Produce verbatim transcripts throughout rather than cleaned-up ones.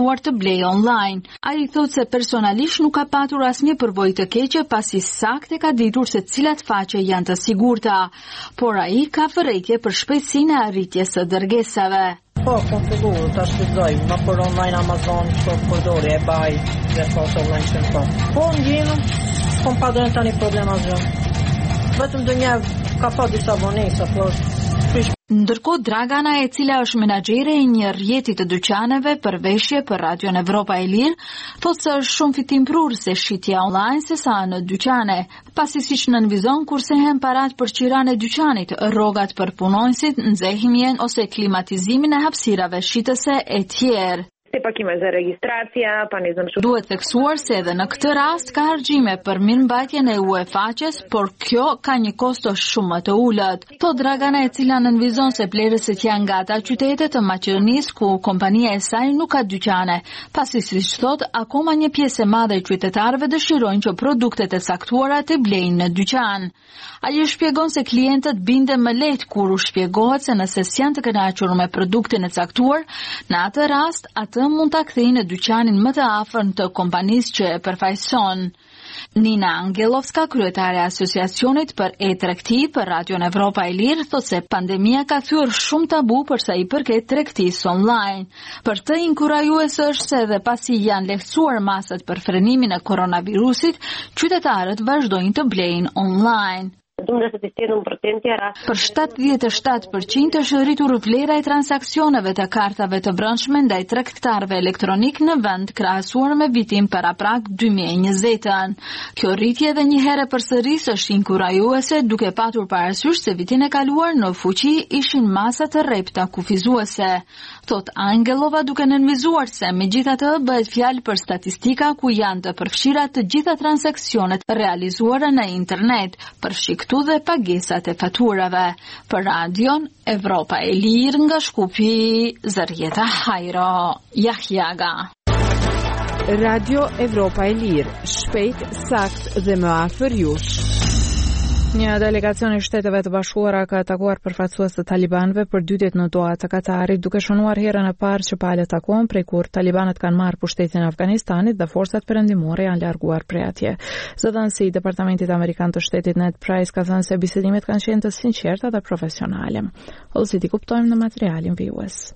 lehtësuar të blejë online. Ai thotë se personalisht nuk ka patur asnjë përvojë të keqe pasi saktë ka ditur se cilat faqe janë të sigurta, por ai ka vërejtje për shpejtësinë e arritjes së dërgesave. Po, kom fillu, ta shpizoj, ma për online Amazon, që përdori e baj, dhe faqe online që në po. Po, në gjimë, kom pa dojnë tani problem asgjë. Vetëm dë një ka pa disa vonesa, po, shpish. Ndërkohë Dragana, e cila është menaxhere e një rjeti të dyqaneve për veshje për Radion Evropa e Lirë, thotë se është shumë fitim prur se shitja online se sa në dyqane, pasi siç nënvizon kursehen parat për qiran e dyqanit, rrogat për punonësit, nxehmjen ose klimatizimin e hapësirave shitëse e tjerë. Pakime za registracija, pa ne znam što. Duhet theksuar se edhe në këtë rast ka harxime për mirëmbajtjen e uefaqes, por kjo ka një kosto shumë më të ulët. To Dragana, e cila nënvizon se plerësit janë nga ata qytete të Maqedonisë ku kompania e saj nuk ka dyqane, pasi siç thot, akoma një pjesë e madhe e qytetarëve dëshirojnë që produktet e caktuara të blejnë në dyqan. Ai shpjegon se klientët binden më lehtë kur u shpjegohet se nëse s'janë të kënaqur me produktin e caktuar, në atë rast atë mund ta kthejnë në dyqanin më të afërt të kompanisë që e përfaqëson. Nina Angelovska, kryetare e Asociacionit për e-tregti për Radion Evropa e Lirë, thotë se pandemia ka thyer shumë tabu për sa i përket tregtisë online. Për të inkurajuese është se edhe pasi janë lehtësuar masat për frenimin e koronavirusit, qytetarët vazhdojnë të blejnë online. Për shtatëdhjetë e shtatë përqind është rritur vlera e transaksioneve të kartave të brendshme ndaj tregtarëve elektronik në vend krahasuar me vitin paraprak dy mijë e njëzet. Kjo rritje edhe një herë përsëris është inkurajuese duke patur parasysh se vitin e kaluar në fuqi ishin masa të rrepta kufizuese. Thot Angelova duke nënvizuar se megjithatë bëhet fjalë për statistika ku janë të përfshira të gjitha transaksionet realizuara në internet, përfshiktu dhe pagesat e faturave. Për Radion Evropa e Lirë nga Shkupi, Zërjeta Hajro, Jahjaga. Radio Evropa e Lirë, shpejt, sakt dhe më afër jush. Një delegacion e Shteteve të Bashkuara ka takuar përfaqësues të talibanëve për dy ditë në Doha të Katarit, duke shënuar herën e parë që palët takuan prej kur talibanët kanë marrë pushtetin e Afganistanit dhe forcat perëndimore janë larguar prej atje. Zëdhënësi i Departamentit Amerikan të Shtetit Ned Price ka thënë se bisedimet kanë qenë të sinqerta dhe profesionale. Ose ti kuptojmë në materialin vijues.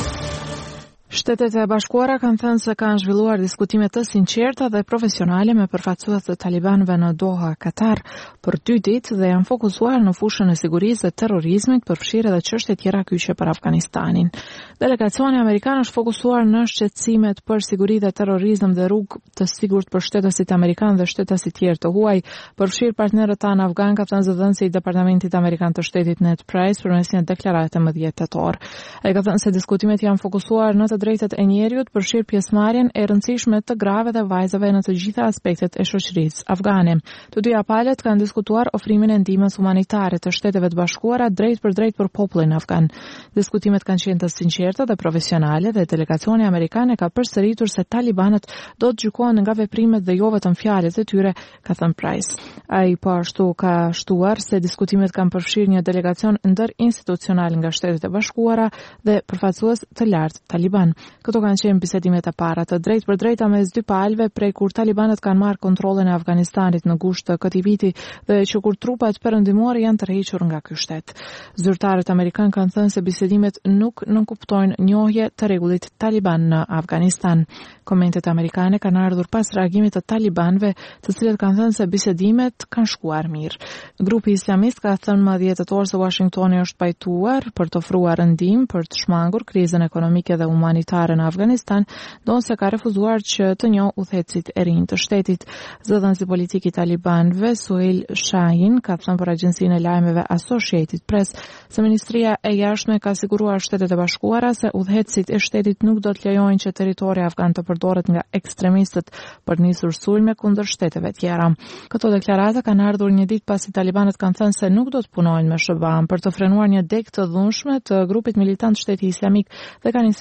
Shtetet e Bashkuara kanë thënë se kanë zhvilluar diskutime të sinqerta dhe profesionale me përfaqësues të talibanëve në Doha, Katar, për dy ditë dhe janë fokusuar në fushën e sigurisë dhe terrorizmit, përfshirë edhe çështje tjera kyçe për Afganistanin. Delegacioni amerikan është fokusuar në shqetësimet për siguri dhe terrorizëm dhe rrugë të sigurt për shtetasit amerikan dhe shtetasit tjerë të huaj, përfshirë partnerët tanë afgan, ka thënë zëdhënësi i Departamentit Amerikan të Shtetit Ned Price përmes një deklarate më dhjetë tetor. Ai ka thënë se diskutimet janë fokusuar në të drejtat e njeriut, përfshirë pjesëmarrjen e rëndësishme të grave dhe vajzave në të gjitha aspektet e shoqërisë afgane. Të dyja palët kanë diskutuar ofrimin e ndihmës humanitare të Shteteve të Bashkuara drejt për drejt për popullin afgan. Diskutimet kanë qenë të sinqerta dhe profesionale dhe delegacioni amerikan e ka përsëritur se talibanët do të gjykohen nga veprimet dhe jo vetëm fjalët e tyre, ka thënë Price. Ai po ashtu ka shtuar se diskutimet kanë përfshirë një delegacion ndërinstitucional nga Shtetet e Bashkuara dhe përfaqësues të lartë taliban. Këto kanë qenë bisedimet e para të drejtë për drejta mes dy palëve prej kur talibanët kanë marrë kontrollin e Afganistanit në gusht të këtij viti dhe që kur trupat perëndimore janë tërhequr nga ky shtet. Zyrtarët amerikanë kanë thënë se bisedimet nuk nënkuptojnë njohje të rregullit taliban në Afganistan. Komentet amerikane kanë ardhur pas reagimit të talibanëve, të cilët kanë thënë se bisedimet kanë shkuar mirë. Grupi islamist ka thënë më dhjetë tetor se Washingtoni është pajtuar për të ofruar ndihmë për të shmangur krizën ekonomike dhe humanitare në Afganistan, ndonse ka refuzuar që të njohë udhëhecit e rinj të shtetit. Zëdhënësi politik i talibanëve, Suhail Shahin, ka thënë për agjencinë e lajmeve Associated Press se Ministria e Jashtme ka siguruar Shtetet e Bashkuara se udhëhecit e shtetit nuk do të lejojnë që territori afgan të përdoret nga ekstremistët për nisur sulme kundër shteteve tjera. Këto deklarata kanë ardhur një ditë pasi talibanët kanë thënë se nuk do të punojnë me S B A-n për të frenuar një degë të dhunshme të grupit militant Shteti Islamik dhe kanë insistuar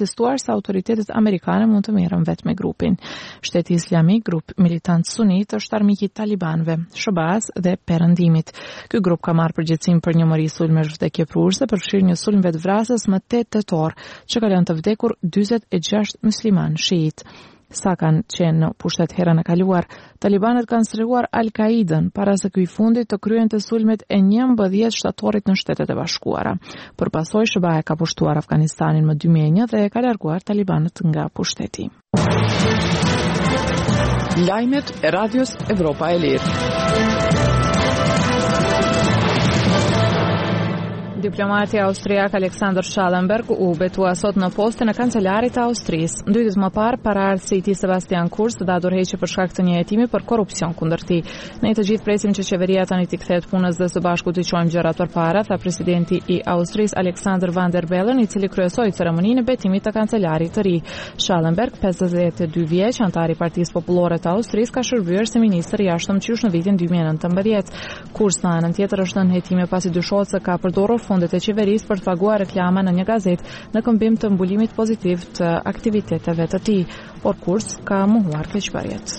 se autoritetet amerikane mund të merren vetë me grupin. Shteti Islamik, grup militant sunit, është armik i talibanëve, Shobaz dhe Perëndimit. Ky grup ka marrë përgjegjësinë për një mori sulmesh vdekjeprurëse për fshirjen e sulmeve të vrasës më tetë tetor, që ka lënë të vdekur dyzet e gjashtë musliman shiit. Sa kanë qenë në pushtet herën e kaluar, talibanët kanë sreguar Al-Qaidën para se ky fundit të kryente sulmet e njëmbëdhjetë shtatorit në Shtetet e Bashkuara. Përpasoj, Shëbaja ka pushtuar Afganistanin më dy mijë e një dhe e ka larguar talibanët nga pushteti. Lajmet e Radios Evropa e Lirë. Diplomati austriak Alexander Schallenberg u betua sot në postën e kancelarit të Austrisë. Dy ditë më parë, paraardhësi i tij Sebastian Kurz dha dorëheqje për shkak të një hetimi për korrupsion kundër tij. Ne të gjithë presim që qeveria tani t'i kthehet punës dhe së bashku t'i çojmë gjërat përpara, tha presidenti i Austrisë Alexander Van der Bellen, i cili kryesoi ceremoninë e betimit të kancelarit të ri. Schallenberg, pesëdhjetë e dy vjeç, antar i Partisë Popullore të Austrisë, ka shërbyer si ministër i jashtëmqysh në vitin dy mijë e nëntëmbëdhjetë. Kurz në anën tjetër është nën hetime pasi dyshohet se ka përdorur fondet e qeverisë për të paguar reklama në një gazetë në këmbim të mbulimit pozitiv të aktiviteteve të tij, por Kurz ka mohuar keqbërjet.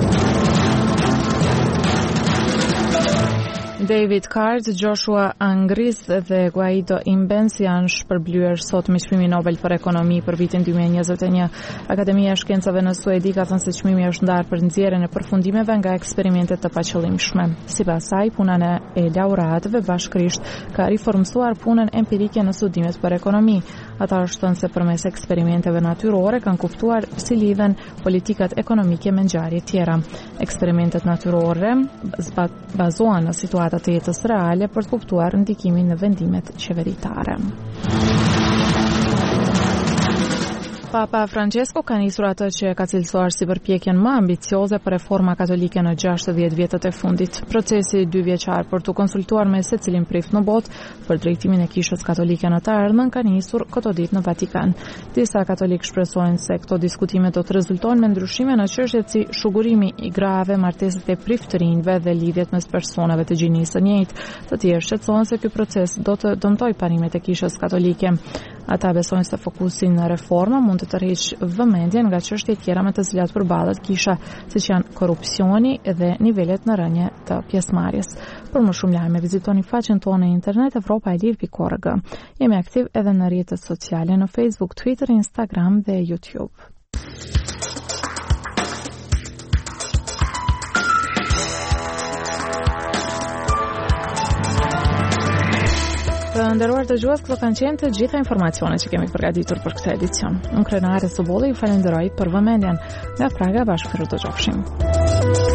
David Card, Joshua Angris dhe Guaido Imbens janë shpërblyer sot me çmimin Nobel për ekonomi për vitin dy mijë e njëzet e një. Akademia e Shkencave në Suedi ka thënë se çmimi është ndarë për nxjerrjen e përfundimeve nga eksperimentet të paqëllimshme. Sipas saj, puna e laureatëve bashkërisht ka riformsuar punën empirike në studimet për ekonomi. Ata shtonë se përmes eksperimenteve natyrore kanë kuptuar si lidhen politikat ekonomike me ngjarje tjera. Eksperimentet natyrore bazohen në situata të jetës reale për të kuptuar ndikimin në vendimet qeveritare. Papa Francesco ka nisur atë që ka cilësuar si përpjekjen më ambicioze për reforma katolike në gjashtëdhjetë vjetët e fundit. Procesi dy vjeçar për të konsultuar me secilin prift në botë për drejtimin e kishës katolike në të ardhmen ka nisur këto ditë në Vatikan. Disa katolikë shpresojnë se këto diskutime do të rezultojnë me ndryshime në çështjet si shugurimi i grave, martesat e priftërinjve dhe lidhjet mes personave të gjinisë së njëjtë. Të tjerë shqetësohen se ky proces do të dëmtojë parimet e kishës katolike. Ata besojnë se fokusi në reforma mund të tërheqë vëmendjen nga çështjet tjera me të cilat përballet kisha, siç janë korrupsioni dhe nivelet në rënje të pjesëmarrjes. Për më shumë lajme vizitoni faqen tonë në internet evropa e lir pikë org. Jemi aktiv edhe në rrjetet sociale në Facebook, Twitter, Instagram dhe YouTube. Të nderuar dëgjues, këto kanë qenë të gjitha informacionet që kemi përgatitur për këtë edicion. Unë Krenare Sobolli ju falenderoj për vëmendjen. Nga Praga bashkë të dëgjofshim.